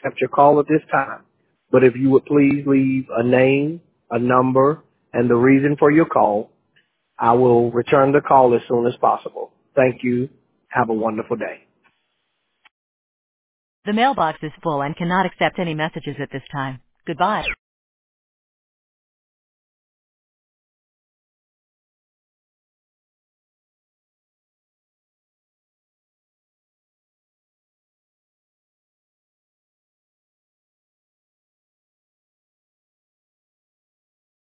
accept your call at this time. But if you would please leave a name, a number, and the reason for your call, I will return the call as soon as possible. Thank you. Have a wonderful day. The mailbox is full and cannot accept any messages at this time. Goodbye.